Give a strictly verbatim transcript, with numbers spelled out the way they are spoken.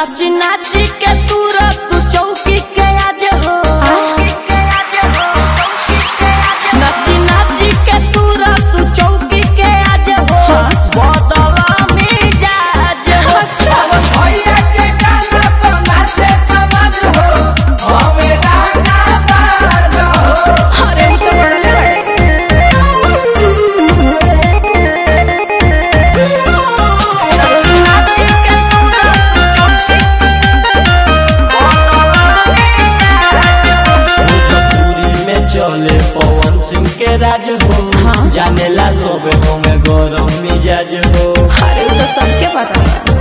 नाची नाची के तूरा तू चौकी के आज हो नाची नाची के तूरा तू चौकी के आज हो बदला मिजाज हो भैया के गाना पर नाचे समझ हो हमें गाना बाज हो। अरे तो चले पवन सिंह के राज हो हाँ? जाने ला सब में गरम मिजाज हो। अरे तो सबके पता है।